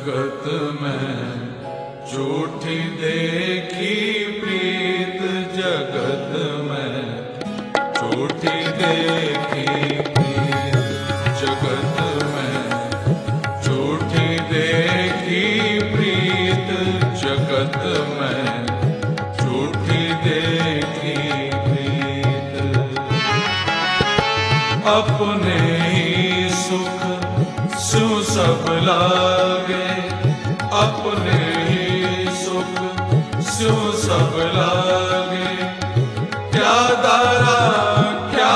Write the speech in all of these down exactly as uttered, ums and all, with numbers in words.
जगत में झूठी देखी प्रीत, जगत में झूठी देखी प्रीत, जगत में झूठी देखी प्रीत, जगत में झूठी देखी प्रीत। अपने ही सुख स्यों सब लागे, अपने ही सुख स्यों सब लागे, क्या दारा क्या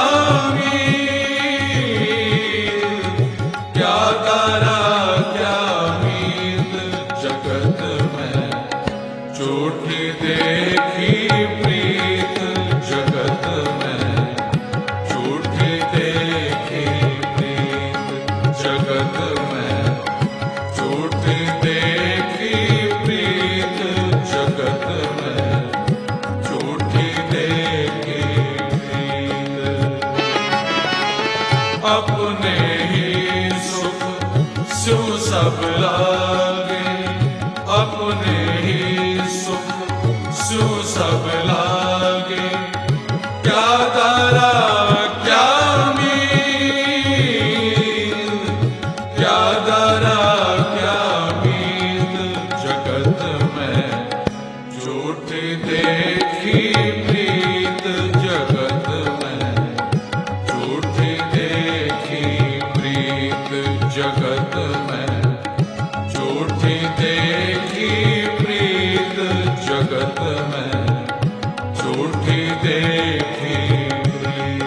मीत, क्या दारा क्या मीत, जगत में झूठी देखी प्रीत, जगत में झूठी देखी प्रीत, जगत में झूठी देखी प्रीत, जगत में झूठी देखी प्रीत। अपने ही सुख स्यों सब लागे, अपने ही सुख स्यों सब लागे, क्या दारा क्या मीत, क्या दारा क्या मीत, जगत में झूठी देखी प्रीत, जगत में झूठी देखी प्रीत, जगत में झूठी देखी प्रीत, जगत में झूठी देखी प्रीत।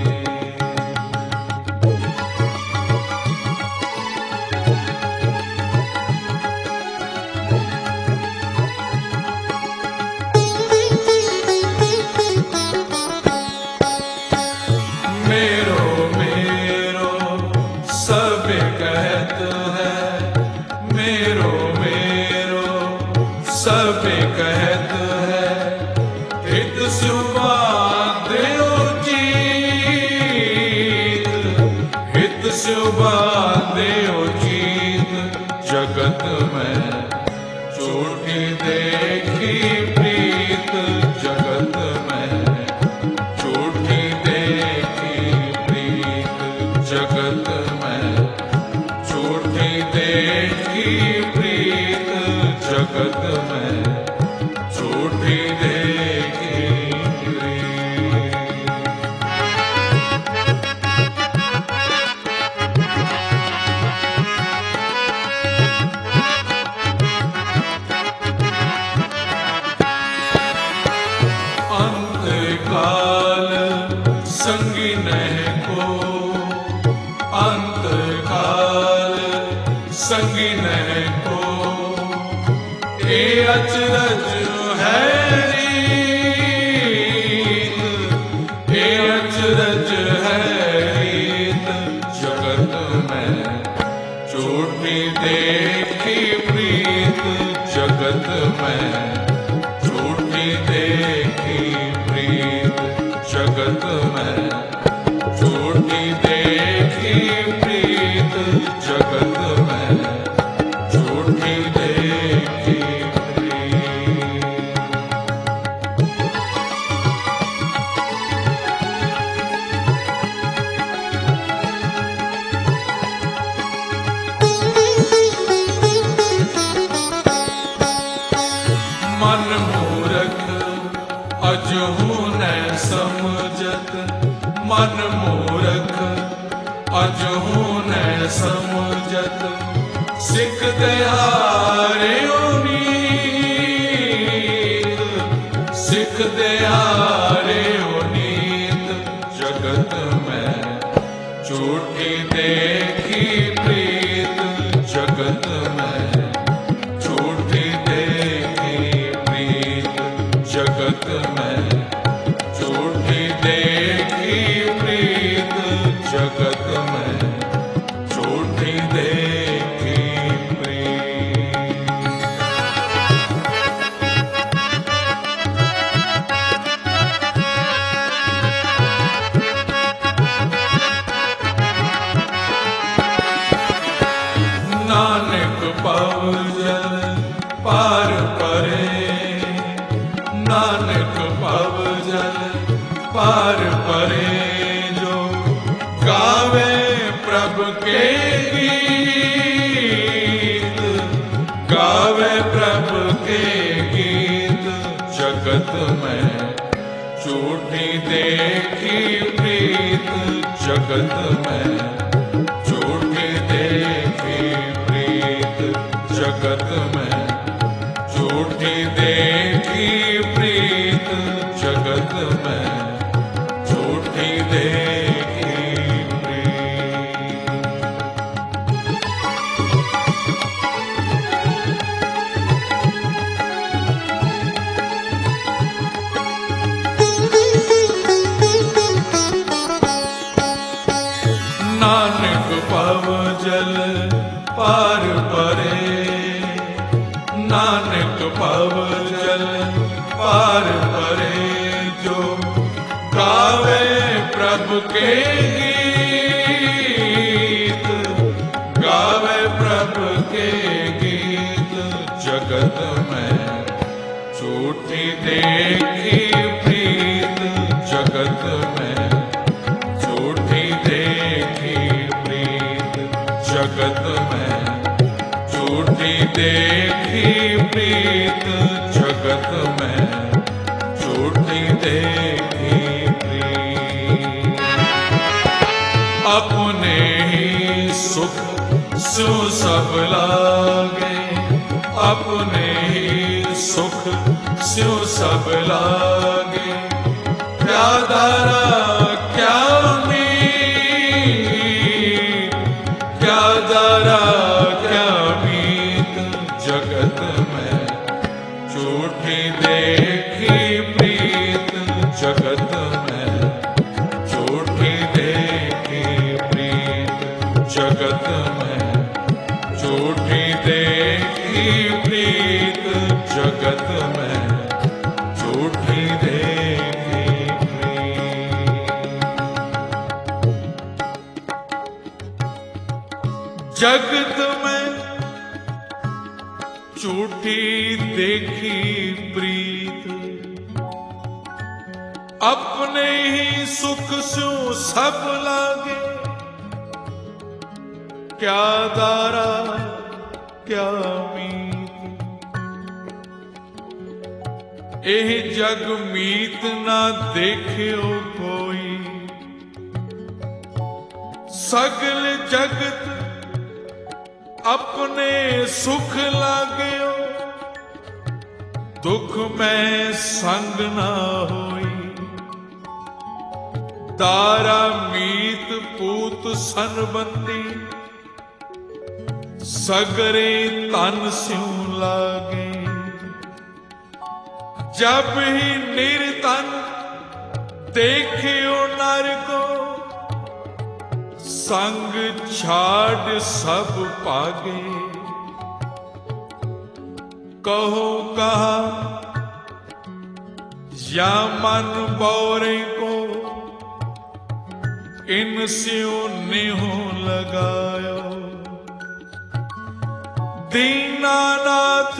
मेरो मेरो सब कहत है, मेरो मेरो सब कहत है, हित सुबादेओ जीत, हित सुबादेओ जीत, जगत में झूठी देखी प्रीत, जगत में झूठी देखी प्रीत, जगत में झूठी देखी प्रीत, जगत में झूठी देखी प्रीत। अंतकाल संगी नहीं को, अंतकाल संगी नहीं को, ये अचरज है रीत, ये अचरज है रीत, जगत में झूठी देखी प्रीत, जगत में झूठी देखी प्रीत, जगत में झूठी देखी प्रीत, जगत में झूठी देखी प्रीत। मन मूरख अजहू न समझत, मन मूरख अजहू न समझत, सिख दयारे नीत, सिख दयारे नीत, जगत में झूठी देखी प्रीत, जगत में झूठी देखी प्रीत, जगत में झूठी देखी प्रीत, जगत में झूठी देखी प्रीत। नानक पाव नानक भव जल पार परे जो गावे प्रभु के गीत, गावे प्रभु के गीत। जगत में झूठी देखी प्रीत, जगत में झूठी देखी प्रीत, जगत में झूठी देखी प्रीत, जगत में झूठी देखी प्रीत। नानक भव जल पार परे, नानक भव जल पार परे जो गावे प्रभु के गीत, गावे प्रभु के गीत। जगत में झूठी देखी प्रीत, जगत में झूठी देखी प्रीत, जगत में झूठी देखी प्रीत, जगत में झूठी देखी प्रीत। अपने ही सुख सु सब लागे, अपने ही सुख सु सब लागे। क्या दारा क्या मीत, क्या दारा क्या मीत। जगत में झूठी देखी प्रीत, जगत में झूठी देखी प्रीत, जगत में झूठी देखी प्रीत, जगत में झूठी देखी प्रीत। जगत में झूठी देखी प्रीत, अपने ही सुख सु सब लागे। क्या दारा क्या मीत, एह जग मीत ना देखियो कोई। सगल जगत अपने सुख लागयो, दुख में संग ना होई। दारा मीत पूत संबंधी, सगरे तन स्यों लागे। जब ही निर्तन देखियो नर को, संग छाड़ सब पागे। कहो कहा या मन बौरे को, इन स्यों निहो लगायो। दीनानाथ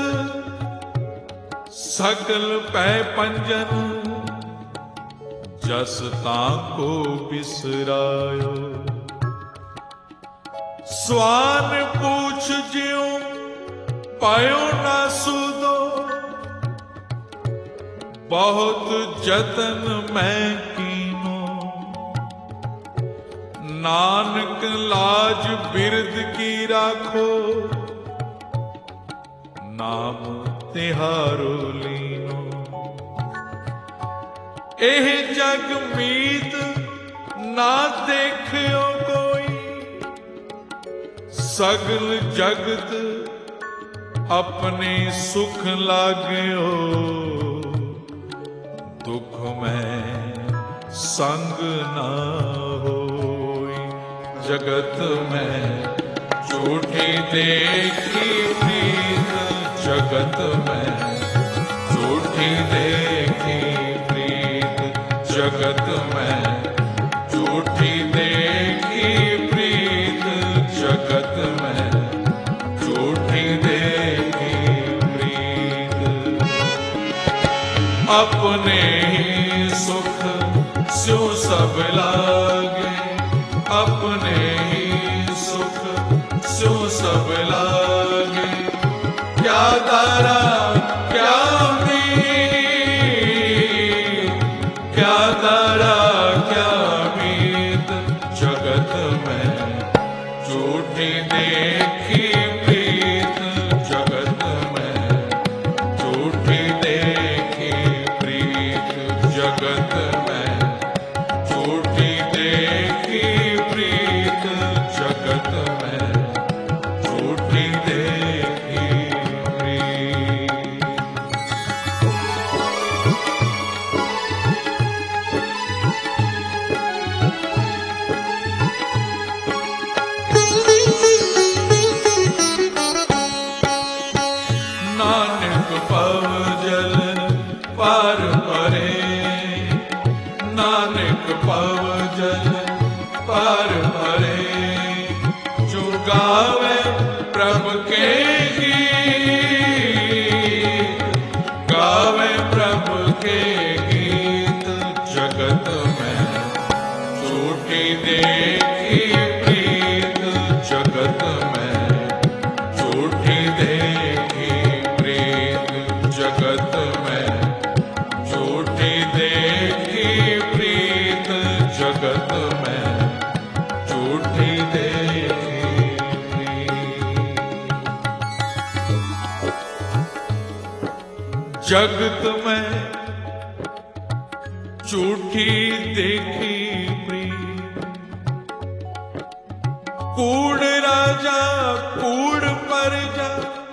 सकल पै पंजन, जस ताको बिसरायो। स्वान पूछ ज्यों पायो ना सुदो, बहुत जतन मैं कीनो। नानक लाज बिरद की राखो, नाम तिहारो लीनो। एह जग मीत ना देखियो कोई, सगल जगत अपने सुख लाग्यो। दुख में संग ना होई, जगत में झूठी देखी प्रीत, जगत में झूठी देखी प्रीत, जगत में झूठी देखी प्रीत, जगत में झूठी देखी प्रीत। अपने ही सुख स्यों सब लागे, अपने ही सुख स्यों सब लागे। क्या दारा क्या मीत, क्या दारा क्या मीत, जगत में झूठी देखी प्रीत, जगत में झूठी देखी प्रीत, जगत में झूठी देखी प्रीत, जगत में झूठी देखी प्रीत। नानक पव जल पार परे, नानक पव जल पार परे, जो गावे प्रभु के गीत, गावे प्रभु के गीत, जगत में झूठी देखी प्रीत, जगत में झूठी देखी प्रीत, जगत में झूठी देखी प्रीत, जगत में झूठी देखी प्रीत। जगत में झूठी देखी प्रीत, कूड़ राजा कूड़ प्रजा,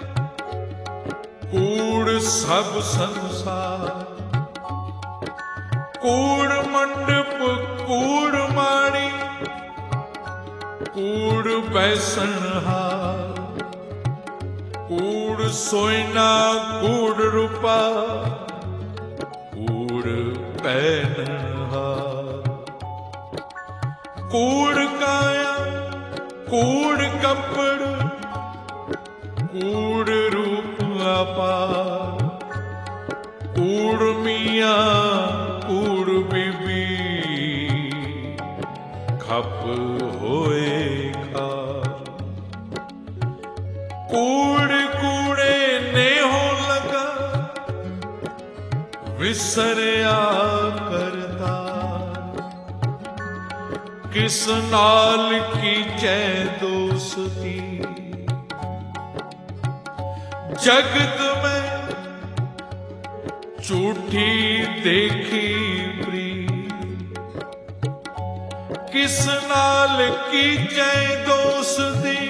कूड़ सब संसार, कूड़ मंडप कूड़ माणी, कूड़ बैसनहार, कूड़ सोना कूड़ रूपा, कूड़ पहनहार, कूड़ काया कूड़ कपड़, कूड़ रूप अपार, कूड़ मियाँ कूड़ बीबी, खप होए खार, कूड़ कूड़े ने हो लगा, विसरिया करता, किस नाल की जय दोस्ती, जगत में झूठी देखी प्रीत, किस नाल की जय दोस्ती,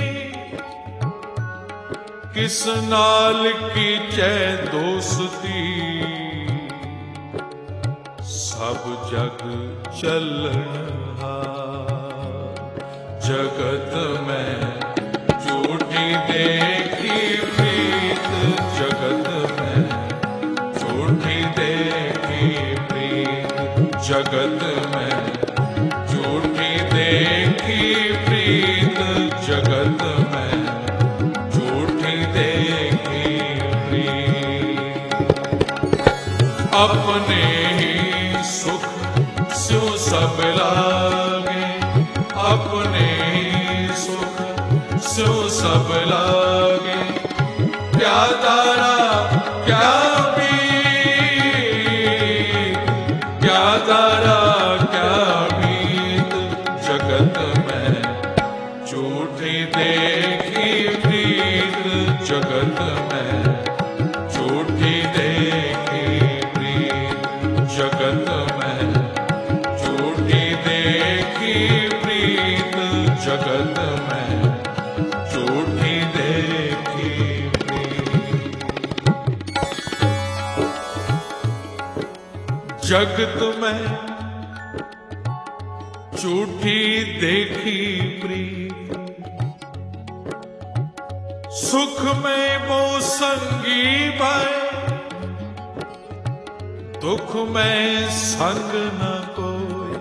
किस नाल की जय दोस्ती, सब जग चलनहार, जगत में झूठी देखी प्रीत, जगत में झूठी देखी प्रीत, जगत में झूठी देखी प्रीत, जगत में झूठी देखी प्रीत। अपने ही सुख स्यों सब लागे, अपने ही सुख स्यों सब लागे। क्या दारा क्या मीत, क्या दारा क्या मीत, जगत में झूठी देखी प्रीत, जगत में झूठी देखी प्रीत, जगत में झूठी देखी प्रीत, जगत में झूठी देखी प्रीत। जगत में झूठी देखी प्रीत, सुख में वो संगी भाई, दुख में संग न कोई।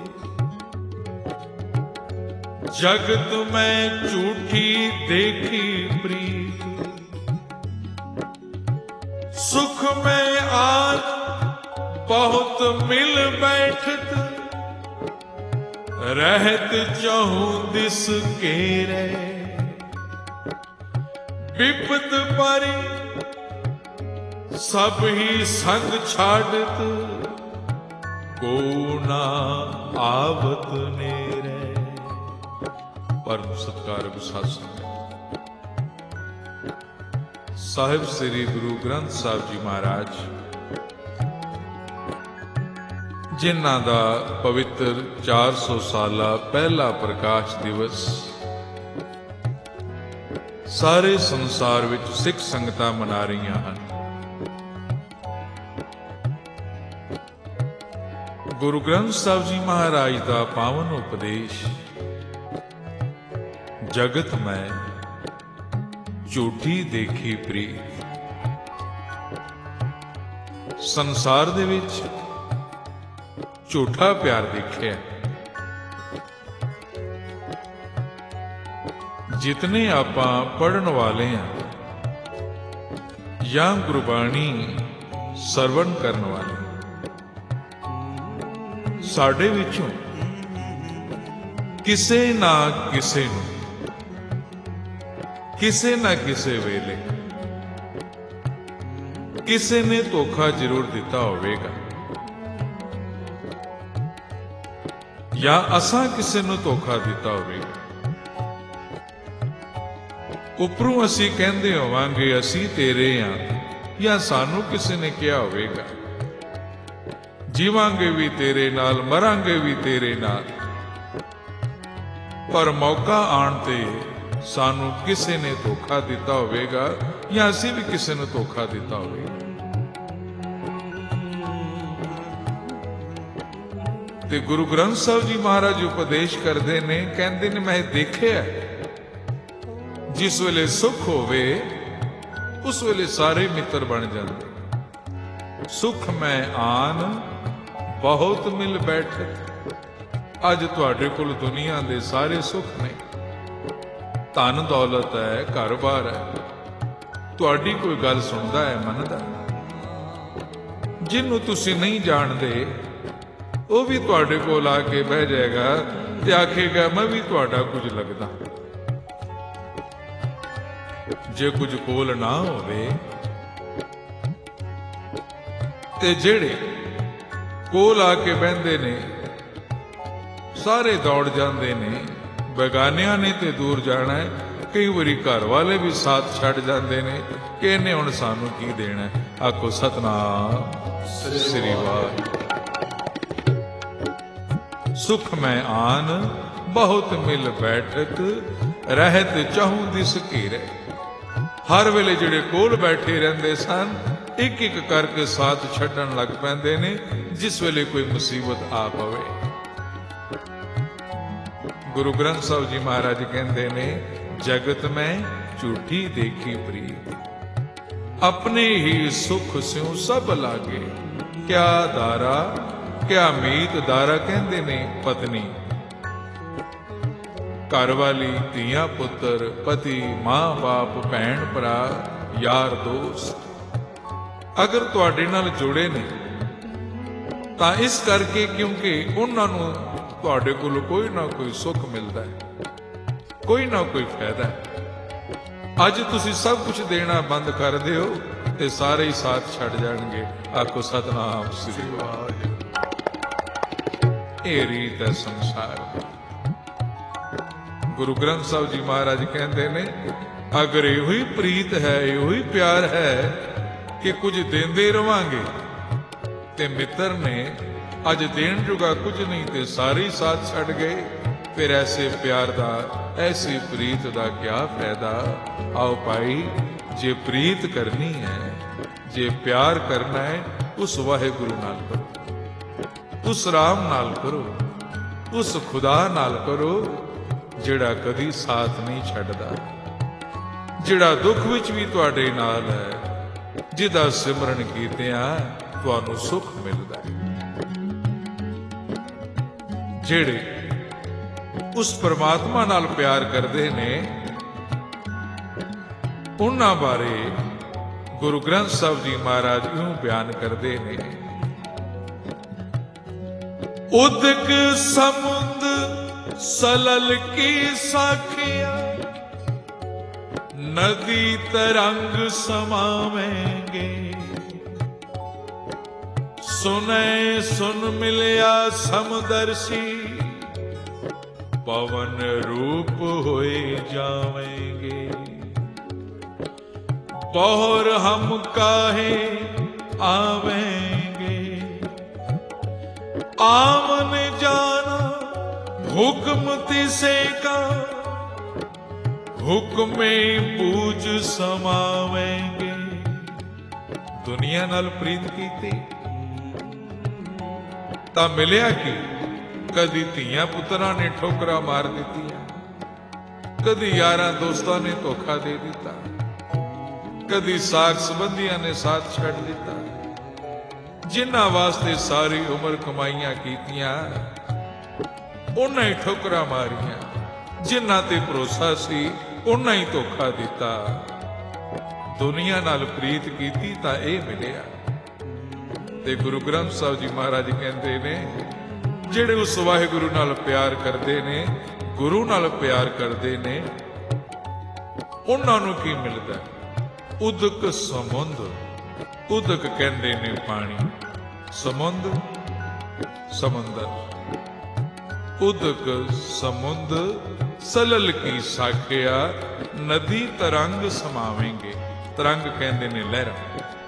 जगत में झूठी देखी प्रीत, सुख में आज बहुत मिल बैठत, रहत चहु दिस केरे। विपत पारी सब ही संग छाड़त, को ना आवत नेरे। परम सत्कारक साध संगत ਸਾਹਿਬ ਸ੍ਰੀ ਗੁਰੂ ਗ੍ਰੰਥ ਸਾਹਿਬ ਜੀ ਮਹਾਰਾਜ, ਜਿਨ੍ਹਾਂ ਦਾ ਪਵਿੱਤਰ ਚਾਰ ਸੌ ਸਾਲਾ ਪਹਿਲਾ ਪ੍ਰਕਾਸ਼ ਦਿਵਸ ਸਾਰੇ ਸੰਸਾਰ ਵਿੱਚ ਸਿੱਖ ਸੰਗਤਾਂ ਮਨਾ ਰਹੀਆਂ ਹਨ। ਗੁਰੂ ਗ੍ਰੰਥ ਸਾਹਿਬ ਜੀ ਮਹਾਰਾਜ ਦਾ ਪਾਵਨ ਉਪਦੇਸ਼ ਜਗਤ ਮੈਂ ਝੂਠੀ ਦੇਖੀ ਪ੍ਰੀਤ। ਸੰਸਾਰ ਦੇ ਵਿੱਚ ਝੂਠਾ ਪਿਆਰ ਦੇਖਿਆ। ਜਿਤਨੇ ਆਪਾਂ ਪੜਨ ਵਾਲੇ ਹਾਂ ਜਾਂ ਗੁਰਬਾਣੀ ਸਰਵਣ ਕਰਨ ਵਾਲੇ, ਸਾਡੇ ਵਿੱਚੋਂ ਕਿਸੇ ਨਾ ਕਿਸੇ ਨੂੰ ਕਿਸੇ ਨਾ ਕਿਸੇ ਵੇਲੇ ਕਿਸੇ ਨੇ ਧੋਖਾ ਜ਼ਰੂਰ ਦਿੱਤਾ ਹੋਵੇਗਾ, ਜਾਂ ਅਸਾਂ ਕਿਸੇ ਨੂੰ ਧੋਖਾ ਦਿੱਤਾ ਹੋਵੇਗਾ। ਉੱਪਰੋਂ ਅਸੀਂ ਕਹਿੰਦੇ ਹੋਵਾਂਗੇ ਅਸੀਂ ਤੇਰੇ ਹਾਂ, ਜਾਂ ਸਾਨੂੰ ਕਿਸੇ ਨੇ ਕਿਹਾ ਹੋਵੇਗਾ ਜੀਵਾਂਗੇ ਵੀ ਤੇਰੇ ਨਾਲ, ਮਰਾਂਗੇ ਵੀ ਤੇਰੇ ਨਾਲ, ਪਰ ਮੌਕਾ ਆਉਣ ਤੇ ਸਾਨੂੰ ਕਿਸੇ ਨੇ ਧੋਖਾ ਦਿੱਤਾ ਹੋਵੇਗਾ, ਜਾਂ ਅਸੀਂ ਵੀ ਕਿਸੇ ਨੂੰ ਧੋਖਾ ਦਿੱਤਾ ਹੋਵੇਗਾ। ਤੇ ਗੁਰੂ ਗ੍ਰੰਥ ਸਾਹਿਬ ਜੀ ਮਹਾਰਾਜ ਉਪਦੇਸ਼ ਕਰਦੇ ਨੇ, ਕਹਿੰਦੇ ਨੇ ਮੈਂ ਦੇਖਿਆ ਜਿਸ ਵੇਲੇ ਸੁੱਖ ਹੋਵੇ ਉਸ ਵੇਲੇ ਸਾਰੇ ਮਿੱਤਰ ਬਣ ਜਾਂਦੇ। ਸੁੱਖ ਮੈਂ ਆਨ ਬਹੁਤ ਮਿਲ ਬੈਠੇ। ਅੱਜ ਤੁਹਾਡੇ ਕੋਲ ਦੁਨੀਆ ਦੇ ਸਾਰੇ ਸੁੱਖ ਨੇ, ਧਨ ਦੌਲਤ ਹੈ, ਘਰ-ਬਾਰ ਹੈ, ਤੁਹਾਡੀ ਕੋਈ ਗੱਲ ਸੁਣਦਾ ਹੈ, ਮੰਨਦਾ ਹੈ। ਜਿਹਨੂੰ ਤੁਸੀਂ ਨਹੀਂ ਜਾਣਦੇ ਉਹ ਵੀ ਤੁਹਾਡੇ ਕੋਲ ਆ ਕੇ ਬਹਿ ਜਾਏਗਾ ਤੇ ਆਖੇਗਾ ਮੈਂ ਵੀ ਤੁਹਾਡਾ ਕੁਝ ਲੱਗਦਾ। ਜੇ ਕੁਝ ਕੋਲ ਨਾ ਹੋਵੇ ਤੇ ਜਿਹੜੇ ਕੋਲ ਆ ਕੇ ਬਹਿੰਦੇ ਨੇ ਸਾਰੇ ਦੌੜ ਜਾਂਦੇ ਨੇ। ਬੇਗਾਨਿਆਂ ਨੇ ਤੇ ਦੂਰ ਜਾਣਾ ਹੈ। ਕਈ ਵਾਰੀ ਘਰ ਵਾਲੇ ਵੀ ਸਾਥ ਛੱਡ ਜਾਂਦੇ ਨੇ ਕਿ ਇਹਨੇ ਹੁਣ ਸਾਨੂੰ ਕੀ ਦੇਣਾ। ਆਖੋ ਸਤਨਾਮ ਸ੍ਰੀ ਵਾਹਿਗੁਰੂ। ਸੁਖ ਮੈਂ ਆਨ ਬਹੁਤ ਮਿਲ ਬੈਠਕ, ਰਹਿਤ ਚਹੂ ਦਿਸ ਘੇਰੇ। ਹਰ ਵੇਲੇ ਜਿਹੜੇ ਕੋਲ ਬੈਠੇ ਰਹਿੰਦੇ ਸਨ ਇੱਕ ਇੱਕ ਕਰਕੇ ਸਾਥ ਛੱਡਣ ਲੱਗ ਪੈਂਦੇ ਨੇ ਜਿਸ ਵੇਲੇ ਕੋਈ ਮੁਸੀਬਤ ਆ ਪਵੇ। ਗੁਰੂ ਗ੍ਰੰਥ ਸਾਹਿਬ ਜੀ ਮਹਾਰਾਜ ਕਹਿੰਦੇ ਨੇ, ਜਗਤ ਮੈਂ ਝੂਠੀ ਦੇਖੀ ਪ੍ਰੀਤ, ਆਪਣੇ ਹੀ ਸੁਖ ਸਿਉ ਸਭ ਲਾਗੇ। ਕਿਆ ਦਾਰਾ ਕਿਆ ਮੀਤ, ਦਾਰਾ ਕਹਿੰਦੇ ਨੇ ਪਤਨੀ, ਘਰ ਵਾਲੀ, ਧੀਆਂ ਪੁੱਤਰ, ਪਤੀ, ਮਾਂ ਬਾਪ, ਭੈਣ ਭਰਾ, ਯਾਰ ਦੋਸਤ ਅਗਰ ਤੁਹਾਡੇ ਨਾਲ ਜੁੜੇ ਨੇ ਤਾਂ ਇਸ ਕਰਕੇ ਕਿਉਂਕਿ ਉਹਨਾਂ ਨੂੰ ਤੁਹਾਡੇ ਕੋਲ ਕੋਈ ਨਾ ਕੋਈ ਸੁੱਖ ਮਿਲਦਾ ਹੈ, ਕੋਈ ਨਾ ਕੋਈ ਫਾਇਦਾ ਹੈ। ਅੱਜ ਤੁਸੀਂ ਸਭ ਕੁਝ ਦੇਣਾ ਬੰਦ ਕਰ ਦਿਓ ਤੇ ਸਾਰੇ ਹੀ ਸਾਥ ਛੱਡ ਜਾਣਗੇ। ਆਖੋ ਸਤਨਾਮ ਸ੍ਰੀ ਵਾਹਿਗੁਰੂ। ਇਹ ਰੀਤ ਹੈ ਸੰਸਾਰ ਦੀ। ਗੁਰੂ ਗ੍ਰੰਥ ਸਾਹਿਬ ਜੀ ਮਹਾਰਾਜ ਕਹਿੰਦੇ ਨੇ, ਅਗਰ ਇਹੋ ਹੀ ਪ੍ਰੀਤ ਹੈ, ਇਹੋ ਹੀ ਪਿਆਰ ਹੈ ਕਿ ਕੁਝ ਦਿੰਦੇ ਰਵਾਂਗੇ ਤੇ ਮਿੱਤਰ ਨੇ ਅੱਜ ਦੇਣ ਜੋਗਾ ਕੁਝ ਨਹੀਂ ਤੇ ਸਾਰੇ ਹੀ ਸਾਥ ਛੱਡ ਗਏ, ਫਿਰ ਐਸੇ ਪਿਆਰ ਦਾ, ਐਸੀ ਪ੍ਰੀਤ ਦਾ ਕਿਆ ਫਾਇਦਾ। ਆਓ ਭਾਈ, ਜੇ ਪ੍ਰੀਤ ਕਰਨੀ ਹੈ, ਜੇ ਪਿਆਰ ਕਰਨਾ ਹੈ, ਉਸ ਵਾਹਿਗੁਰੂ ਨਾਲ ਕਰੋ, ਉਸ ਰਾਮ ਨਾਲ ਕਰੋ, ਉਸ ਖੁਦਾ ਨਾਲ ਕਰੋ ਜਿਹੜਾ ਕਦੀ ਸਾਥ ਨਹੀਂ ਛੱਡਦਾ, ਜਿਹੜਾ ਦੁੱਖ ਵਿੱਚ ਵੀ ਤੁਹਾਡੇ ਨਾਲ ਹੈ, ਜਿਹਦਾ ਸਿਮਰਨ ਕੀਤਿਆਂ ਤੁਹਾਨੂੰ ਸੁੱਖ ਮਿਲਦਾ ਹੈ। ਜਿਹੜੇ ਉਸ ਪਰਮਾਤਮਾ ਨਾਲ ਪਿਆਰ ਕਰਦੇ ਨੇ ਉਹਨਾਂ ਬਾਰੇ ਗੁਰੂ ਗ੍ਰੰਥ ਸਾਹਿਬ ਜੀ ਮਹਾਰਾਜ ਇਉਂ ਬਿਆਨ ਕਰਦੇ ਨੇ, उदक समुद सलल की साखिया, नदी तरंग समावेंगे। सुने सुन मिलिया समदर्शी, पवन रूप होए जावेंगे। बहुर हम काहे आवेंगे, आमन जाना हुक्म तिसे का, हुक्मे पूज समावेंगे। दुनिया नाल प्रीत कीती तां मिलिया कि कदी धीआं पुत्रां ने ठोकरा मार दित्तियां, कदी यारां दोस्तां ने धोखा दे दिता, कदी साख संबंधियां ने साथ छड़ दिता। जिन्हां वास्ते सारी उम्र कमाईयां कीतियां उन्हां ही ठोकरा मारियां, जिन्हां ते भरोसा सी उन्हां ही धोखा दिता। दुनिया नाल प्रीत कीती तां इह मिलिया। ते गुरु ग्रंथ साहिब जी महाराज कहते ने, ਜਿਹੜੇ उस वाहिगुरु नाल प्यार करते ने, गुरु नाल प्यार करते ने, उन्हां नूं की मिलदा? उदक समुंद, उदक कहंदे ने पानी, समुंद समुंदर, उदक समुंद सलल की साखिया, नदी तरंग समावेंगे। तरंग कहंदे ने लहरां,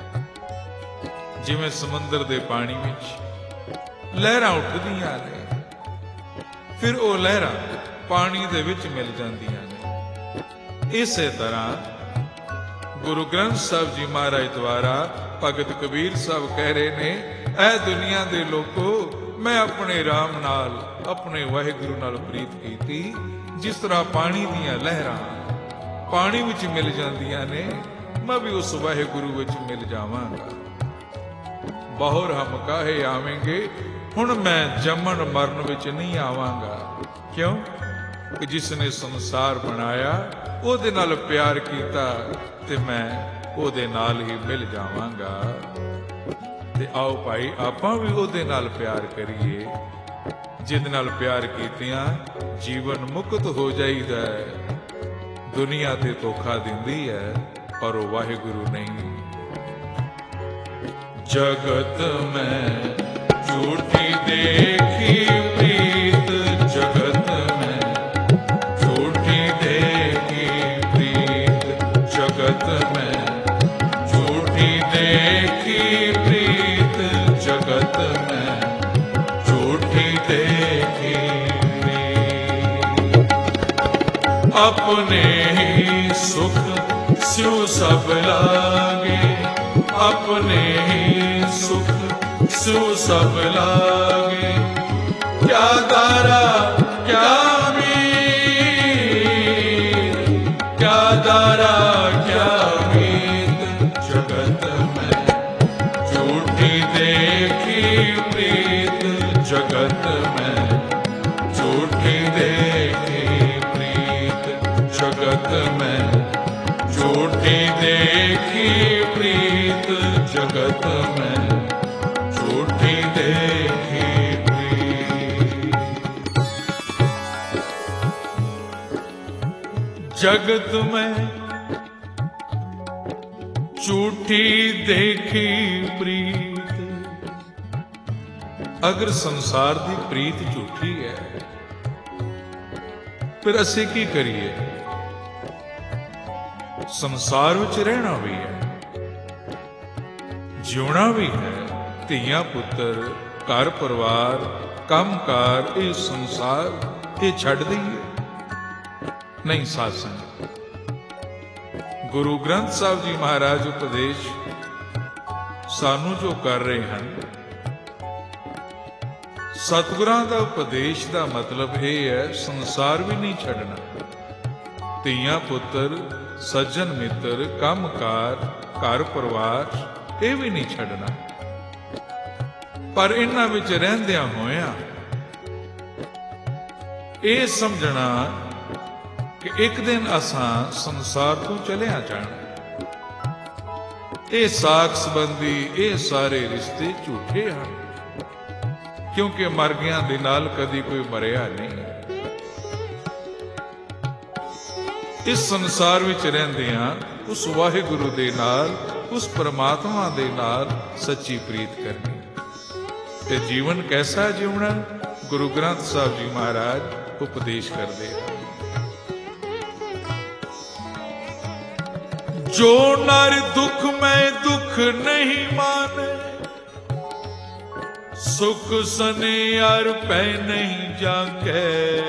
जिवें समुंदर दे पानी विच लहरां उठदियां ने, फिर वो लहरां पानी दे विच मिल जांदियां ने। इसे तरह गुरु ग्रंथ साहिब जी महाराज द्वारा भगत कबीर साहब कह रहे ने, ऐ दुनिया दे लोगो, मैं अपने राम नाल, अपने वाहिगुरु नाल प्रीत कीती, जिस तरह पानी दीयां लहरां पानी विच मिल जांदियां ने, मैं भी उस वाहिगुरु विच मिल जावांगा। बहुर हम काहे आवेंगे, हुण मैं जमन मरण विच नहीं आवांगा। क्यों? कि जिसने संसार बनाया ओहदे नाल प्यार कीता, ते मैं ओहदे नाल ही मिल जावांगा। ते आओ भाई आपां भी ओहदे नाल प्यार करिए, जिहदे नाल प्यार कीतियां जीवन मुक्त हो जाईदा है। दुनिया ते धोखा दिंदी है पर वो वाहिगुरु नहीं। जगत में झूठी देखी प्रीत, जगत में झूठी देखी प्रीत, जगत में झूठी देखी प्रीत, जगत में झूठी देखी प्रीत। अपने ही सुख स्यों सब लागे, अपने ही सुख स्यों सब लागे। क्या दारा क्या मीत, क्या दारा क्या मीत, जगत में झूठी देखी प्रीत, जगत में झूठी देखी प्रीत, जगत में झूठी देखी प्रीत, जगत में झूठी देखी प्रीत। जगत में झूठी देखी प्रीत। अगर संसार की प्रीत झूठी है, फिर असी की करिए? संसार विच रहना भी है, जिउना भी है, धीआं पुत्र, घर परिवार, काम कार, ये संसार ये छड़ दईए? नहीं साध संगत। गुरु ग्रंथ साहिब जी महाराज उपदेश सानू जो कर रहे हैं, सतगुरां दा उपदेश का मतलब यह है, संसार भी नहीं छड़ना, धीआं पुत्र, सज्जन मित्र, काम कार, घर परिवार ये भी नहीं छड़ना। पर इन्हां विच रहिंदियां होइयां ये समझना कि एक दिन असां संसार तो चलिया जाना। ये साख संबंधी ये सारे रिश्ते झूठे हैं, क्योंकि मर गया दे नाल कदी कोई मरिया नहीं। इस संसार विच रहिंदियां उस वाहिगुरु दे नाल, उस परमात्मा दे नाल सच्ची प्रीत करनी। ते जीवन कैसा जीवना, गुरु ग्रंथ साहब जी महाराज उपदेश करते हैं। जो नर दुख में दुख नहीं माने, सुख सने अर पै नहीं जाके,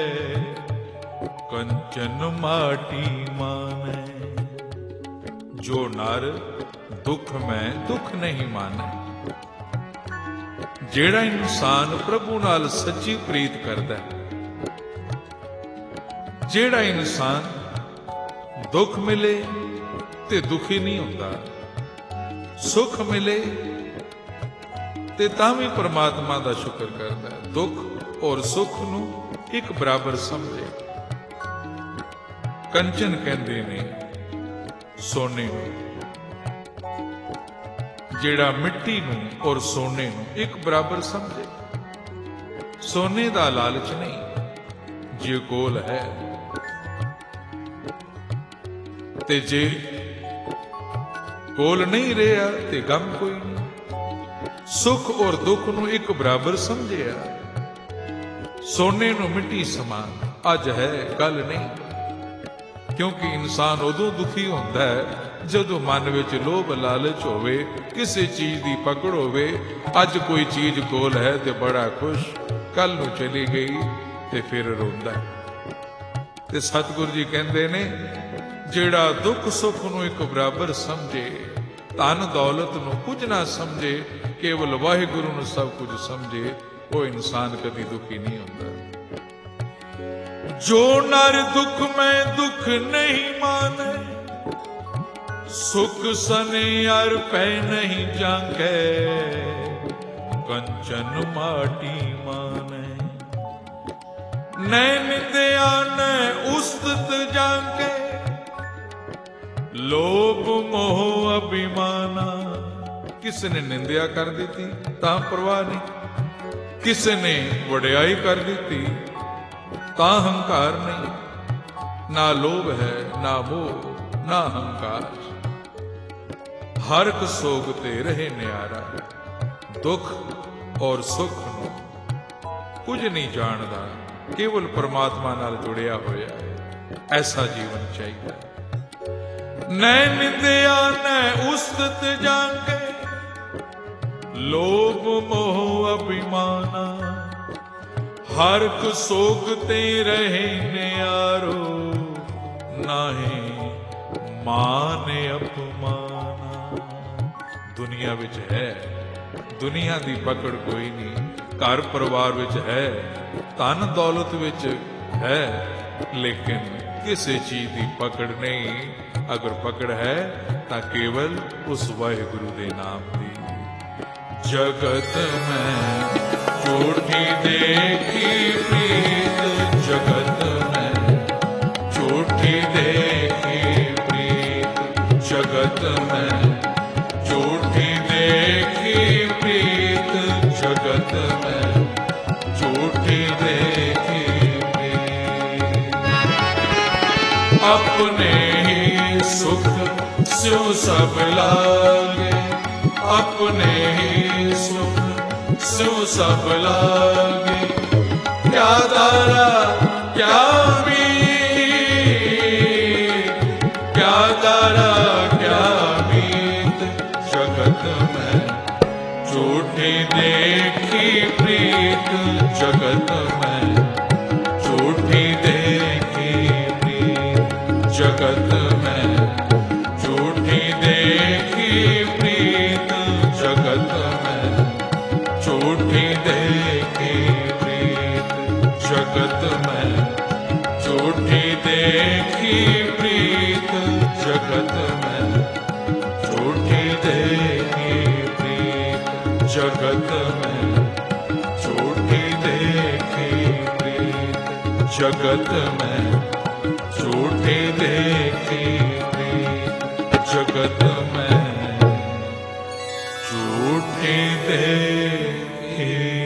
कंचन माटी माने। जो नर दुख में दुख नहीं माने, जेड़ा इंसान प्रभु नाल सच्ची प्रीत करता है, जेड़ा इंसान दुख मिले ते दुखी नहीं होता, सुख मिले ते तां भी परमात्मा दा शुक्र करता है। दुख और सुख नू एक बराबर समझे। कंचन कहंदे ने सोने नू, जेड़ा मिट्टी नू और सोने नू एक बराबर समझे। सोने दा लालच नहीं, जे कोल है ते जे कोल नहीं रहा ते गम कोई नहीं। सुख और दुख नू एक बराबर समझिया। सोने नू मिट्टी समान अज है कल नहीं, क्योंकि इंसान उदों दुखी होता है जदों मन विच लोभ लालच होवे, किसी चीज की पकड़ होवे। अज कोई चीज कोल है ते बड़ा खुश, कल नू चली गई ते फिर रोंदा है। ते सतगुरु जी कहंदे ने जेड़ा दुख सुख नू एक बराबर समझे, धन दौलत नू कुछ ना समझे, केवल वाहिगुरु नू सब कुछ समझे, वो इंसान कभी दुखी नहीं होता। जो नर दुख में दुख नहीं माने, सुख सने अर पै नहीं जाके, कंचन माटी माने। नैन दया ने उस्तत जाके, लोभ मोह अभिमाना। किसी ने निंदिया कर दी थी ता परवाह नहीं, किसी ने वड्याई कर दी थी ता हंकार नहीं। ना लोभ है ना मोह ना हंकार, हर सोग ते रहे न्यारा। दुख और सुख नू कुछ नहीं जानदा, केवल परमात्मा नाल जुड़िया होया है। ऐसा जीवन चाहिए। नैन दया नै उस्तत जाके, लोभ मोह अभिमाना। हर सोग ते रहे न्यारो, नाहे माने अपमाना। दुनिया विच है, दुनिया दी पकड़ कोई नहीं। घर परिवार विच है, धन दौलत विच है, लेकिन किसी चीज की पकड़ नहीं। अगर पकड़ है तो केवल उस वाहिगुरु दे नाम दी। जगत में झूठी देखी प्रीत, जगत में झूठी देखी प्रीत, जगत में झूठी देखी प्रीत, जगत में झूठी देखी प्रीत। अपने सुख स्यों सब लागे, अपने ही सुख स्यों सब लागे। क्या दारा क्या मीत, क्या दारा क्या मीत, जगत में झूठी देखी प्रीत, जगत में झूठी देखी प्रीत, जगत में झूठी देखी प्रीत, जगत में झूठी देखी प्रीत, जगत में झूठी देखी प्रीत, जगत में झूठी देखी प्रीत, जगत में झूठी देखी प्रीत, जगत में झूठी देखी प्रीत, जगत में झूठी देखी